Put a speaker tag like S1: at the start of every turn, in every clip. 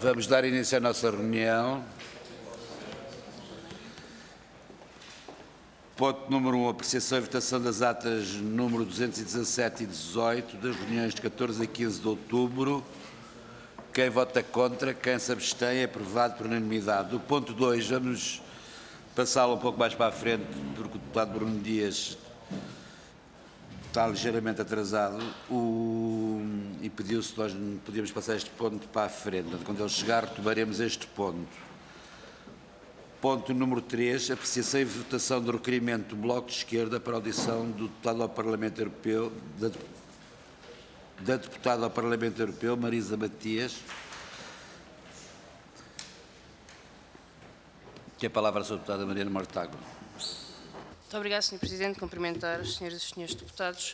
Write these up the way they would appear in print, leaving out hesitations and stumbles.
S1: Vamos dar início à nossa reunião. Ponto número 1, apreciação e votação das atas número 217 e 18 das reuniões de 14 a 15 de outubro. Quem vota contra, quem se abstém, é aprovado por unanimidade. O ponto 2, vamos passá-lo um pouco mais para a frente, porque o deputado Bruno Dias está ligeiramente atrasado e pediu-se que nós podíamos passar este ponto para a frente. Quando ele chegar, retomaremos este ponto. Ponto número 3, apreciação e votação do requerimento do Bloco de Esquerda para a audição do deputado ao Parlamento Europeu, da deputada ao Parlamento Europeu, Marisa Matias. Tem a palavra a sua deputada Mariana Mortágua.
S2: Muito obrigada, Sr. Presidente. Cumprimentar as senhoras e os senhores deputados.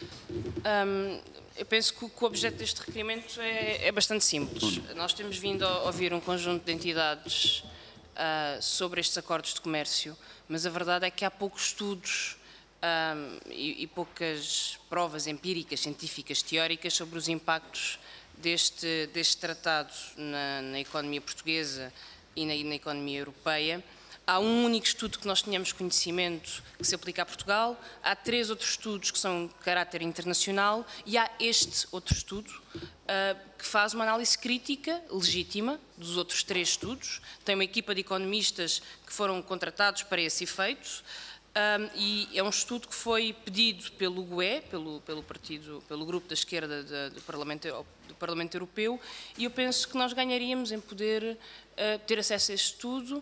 S2: Eu penso que o objeto deste requerimento é bastante simples. Nós temos vindo a ouvir um conjunto de entidades sobre estes acordos de comércio, mas a verdade é que há poucos estudos e poucas provas empíricas, científicas, teóricas sobre os impactos deste tratado na economia portuguesa e na economia europeia. Há um único estudo que nós tenhamos conhecimento que se aplica a Portugal, há 3 outros estudos que são de caráter internacional e há este outro estudo que faz uma análise crítica, legítima, dos outros 3 estudos. Tem uma equipa de economistas que foram contratados para esse efeito e é um estudo que foi pedido pelo GUE, pelo grupo da esquerda do Parlamento Europeu, e eu penso que nós ganharíamos em poder ter acesso a esse estudo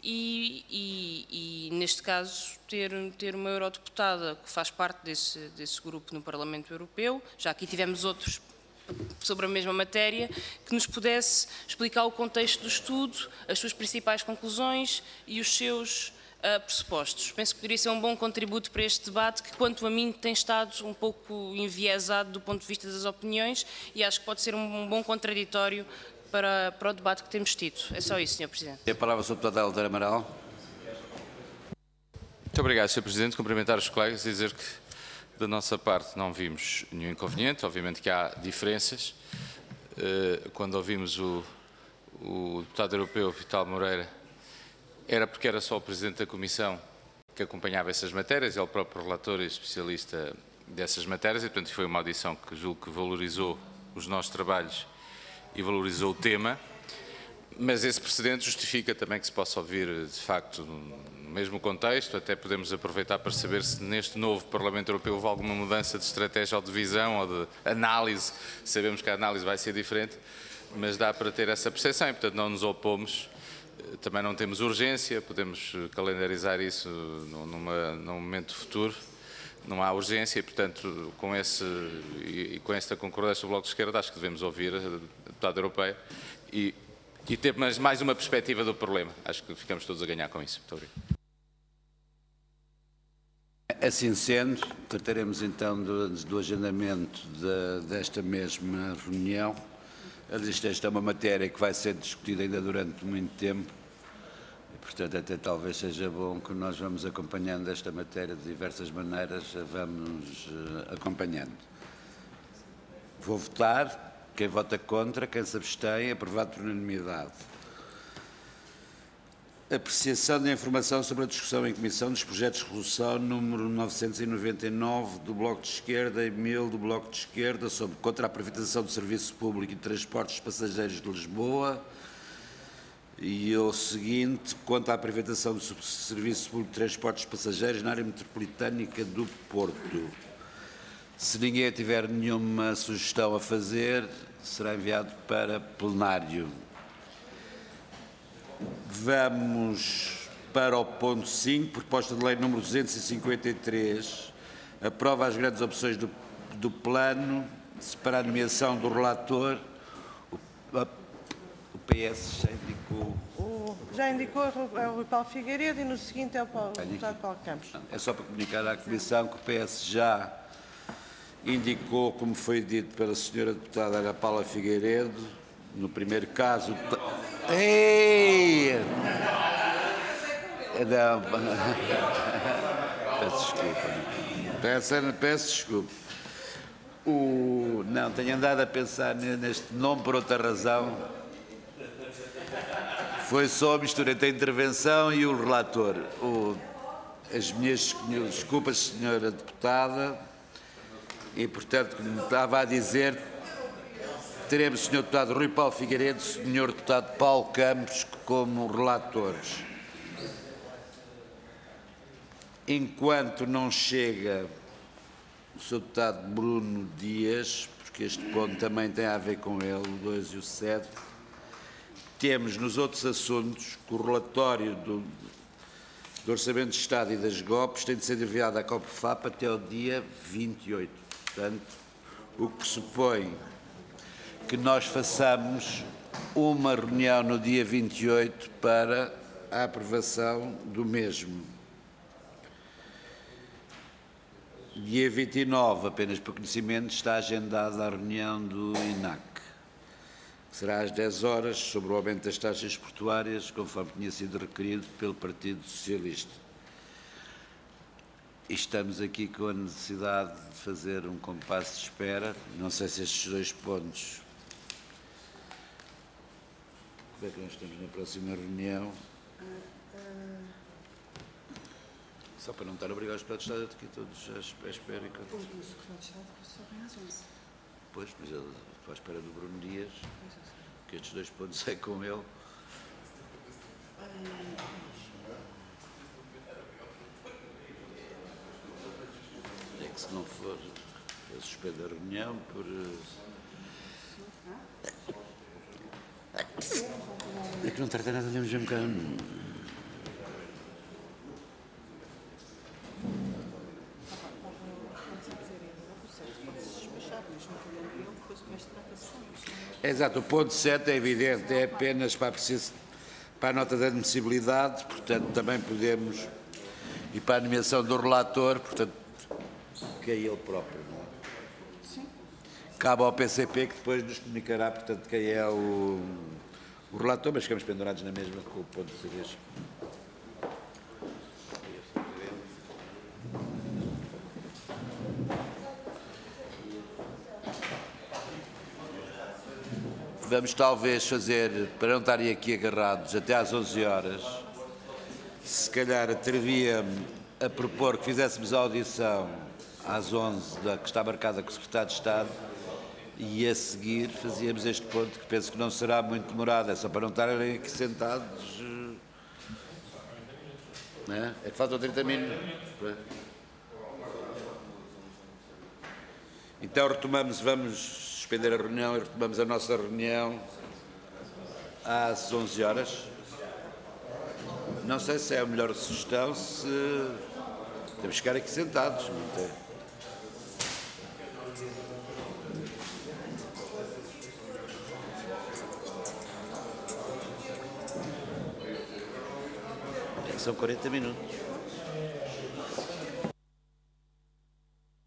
S2: e neste caso, ter uma eurodeputada que faz parte desse grupo no Parlamento Europeu. Já aqui tivemos outros sobre a mesma matéria, que nos pudesse explicar o contexto do estudo, as suas principais conclusões e os seus pressupostos. Penso que poderia ser um bom contributo para este debate, que quanto a mim tem estado um pouco enviesado do ponto de vista das opiniões, e acho que pode ser um bom contraditório para o debate que temos tido. É só isso, Sr. Presidente.
S1: Tem a palavra a sua deputada Helder Amaral.
S3: Muito obrigado, Sr. Presidente. Cumprimentar os colegas e dizer que, da nossa parte, não vimos nenhum inconveniente. Obviamente que há diferenças. Quando ouvimos o deputado europeu, Vital Moreira, era porque era só o Presidente da Comissão que acompanhava essas matérias, é o próprio relator e especialista dessas matérias, e, portanto, foi uma audição que julgo que valorizou os nossos trabalhos e valorizou o tema, mas esse precedente justifica também que se possa ouvir, de facto, no mesmo contexto. Até podemos aproveitar para saber se neste novo Parlamento Europeu houve alguma mudança de estratégia ou de visão ou de análise. Sabemos que a análise vai ser diferente, mas dá para ter essa percepção e, portanto, não nos opomos. Também não temos urgência, podemos calendarizar isso num momento futuro. Não há urgência e, portanto, com esta concordância do Bloco de Esquerda, acho que devemos ouvir a deputada europeia e ter mais uma perspectiva do problema. Acho que ficamos todos a ganhar com isso. Muito obrigado.
S1: Assim sendo, trataremos então do agendamento desta mesma reunião. Esta é uma matéria que vai ser discutida ainda durante muito tempo. Portanto, até talvez seja bom que nós vamos acompanhando esta matéria de diversas maneiras, vamos acompanhando. Vou votar. Quem vota contra, quem se abstém, aprovado por unanimidade. Apreciação da informação sobre a discussão em comissão dos projetos de resolução número 999 do Bloco de Esquerda e 1000 do Bloco de Esquerda sobre contra a privatização do serviço público e transportes de passageiros de Lisboa. E o seguinte, quanto à privatização do serviço público de transportes de passageiros na área metropolitânica do Porto. Se ninguém tiver nenhuma sugestão a fazer, será enviado para plenário. Vamos para o ponto 5, proposta de lei número 253, aprova as grandes opções do plano, para a nomeação do relator. O PS já indicou.
S4: Já indicou é o Rui Paulo Figueiredo e no seguinte é o deputado Paulo Campos.
S1: É só para comunicar à Comissão que o PS já indicou, como foi dito pela senhora deputada Ana Paula Figueiredo, no primeiro caso... Ei! Não. Peço desculpa. Peço desculpa. Não, tenho andado a pensar neste nome por outra razão. Foi só a mistura entre a intervenção e o relator. As minhas desculpas, senhora deputada, e, portanto, como estava a dizer, teremos o senhor deputado Rui Paulo Figueiredo e o senhor deputado Paulo Campos como relatores. Enquanto não chega o senhor deputado Bruno Dias, porque este ponto também tem a ver com ele, o 2 e o 7, temos nos outros assuntos que o relatório do Orçamento de Estado e das GOPs tem de ser enviado à COPFAP até o dia 28. Portanto, o que supõe que nós façamos uma reunião no dia 28 para a aprovação do mesmo. Dia 29, apenas para conhecimento, está agendada a reunião do INAC, que será às 10 horas, sobre o aumento das taxas portuárias, conforme tinha sido requerido pelo Partido Socialista. E estamos aqui com a necessidade de fazer um compasso de espera. Não sei se estes dois pontos... Como é que nós estamos na próxima reunião? Só para não estar obrigado os deputados de Estado aqui todos à espera. O secretário de Estado só vem às 11. Pois, mas eu estou à espera do Bruno Dias, que estes dois pontos é com ele. É que se não for, eu suspendo a reunião por... É que não trata nada de mesmo cá. Exato, o ponto 7 é evidente, é apenas para a nota de admissibilidade, portanto também podemos, e para a nomeação do relator, portanto, que é ele próprio, não é? Sim. Cabe ao PCP que depois nos comunicará, portanto, quem é o relator, mas ficamos pendurados na mesma com o ponto de cerveja. Vamos talvez fazer, para não estarem aqui agarrados até às 11 horas, se calhar atrevia-me a propor que fizéssemos a audição às 11, que está marcada com o secretário de Estado, e a seguir fazíamos este ponto, que penso que não será muito demorado, é só para não estarem aqui sentados. Não é? É que faltam 30 minutos. Então retomamos, vamos suspender a reunião e retomamos a nossa reunião às 11 horas. Não sei se é a melhor sugestão, se temos que ficar aqui sentados, não tem? É que são 40 minutos.